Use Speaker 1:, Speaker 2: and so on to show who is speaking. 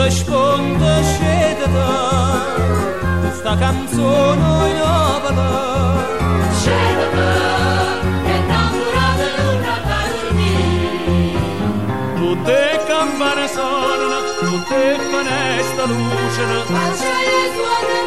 Speaker 1: risponde scedete questa canzone nuova
Speaker 2: Scedete che innamorate l'una per
Speaker 1: tutte campane suonano tutte finestre lucciano
Speaker 2: Faccia le suore